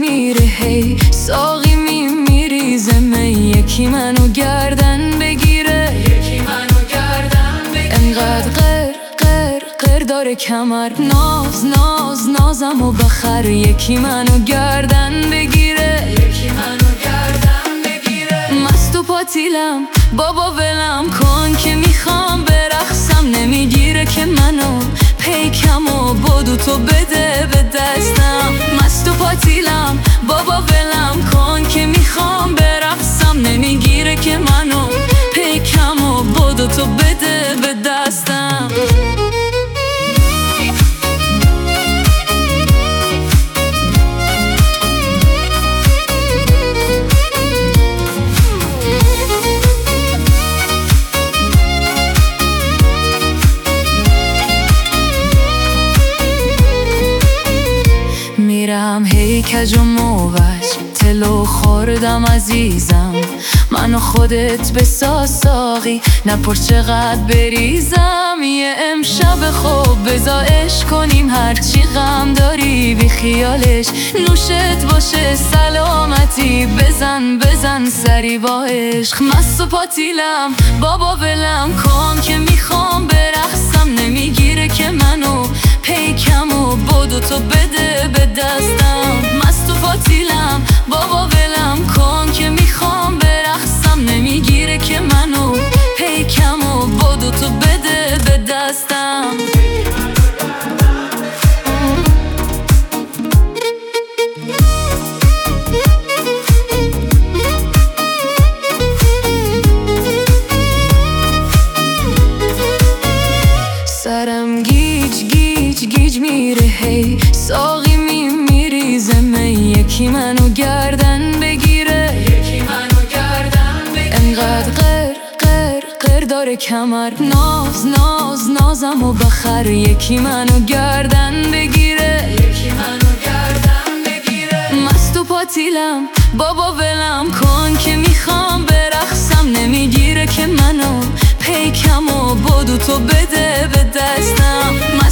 میره هی ساقی میریزه می یکی منو گردن بگیره انقدر قر داره کمر نازم و بخر یکی منو گردن بگیره مست و پاتیلم بابا ولم کن که میخوام برقصم نمیگیره که منو پیکم و بدو تو بده به دستم مست و پاتیلم بابا ولم کن که میخوام برقصم نمیگیره که منو پیکم و بدو تو بده به دستم میرم هی کج و موج تلو خوردم عزیزم منو خودت بساز ساقی نپر چقدر بریزم یه امشب خوب بزا عشق کنیم هرچی غم داری بی خیالش نوشت باشه سلامتی بزن سری با عشق مست و پاتیلم بابا ولم کن که میخوام برقصم نمیگیره که منو پیکم و بدو تو بده به دستم مست و پاتیلم بابا ولم کن که میخوام برقصم نمیگیره که منو پیکم و بدو تو بده به دستم سرم گیج میره هی ساقی میریزه می یکی منو گردن بگیره انقدر قر داره کمر نازم و بخر یکی منو گردن بگیره مست و پاتیلم بابا ولم کن که میخوام برقصم نمیگیره که منو پیکم و بدو تو بده به دستم